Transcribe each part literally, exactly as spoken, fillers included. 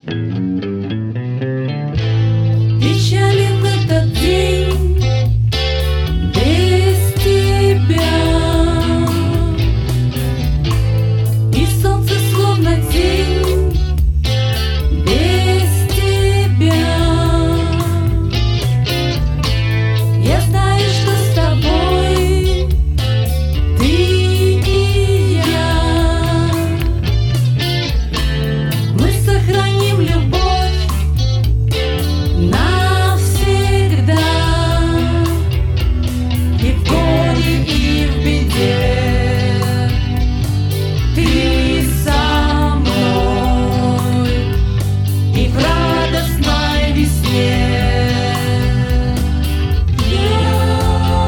Печален этот день без тебя, и солнце словно тень без тебя. Я знаю, что с тобой ты и я. Мы сохраним любовь навсегда, и в горе, и в беде ты со мной, и в радостной весне я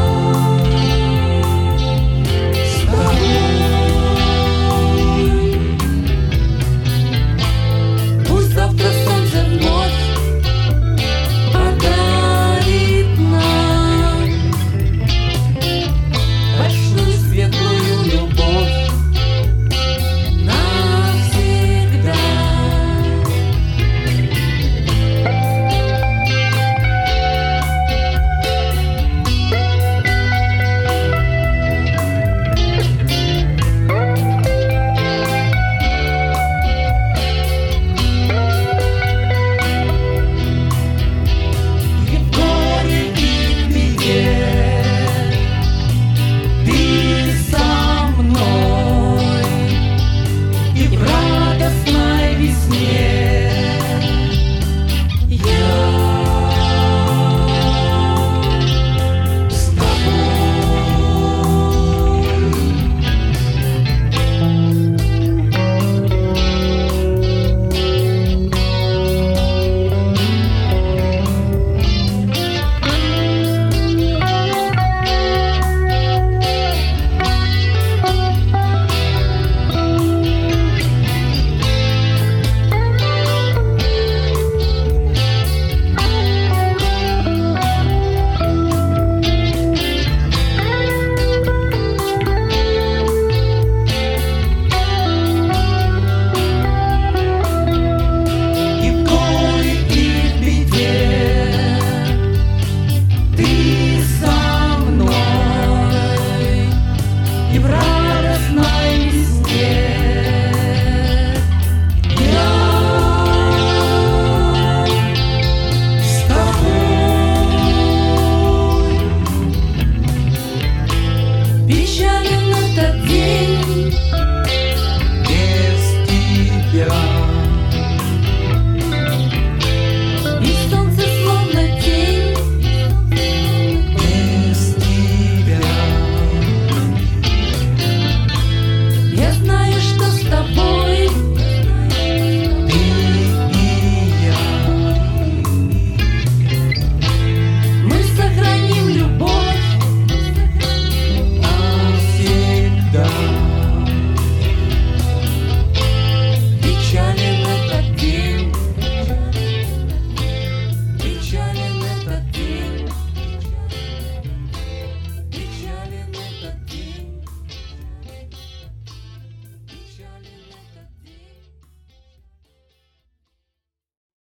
с тобой. Пусть завтра солнце вновь подарит нам большую светлую любовь навсегда. И в горе, и в беде ты со мной, и в радостной весне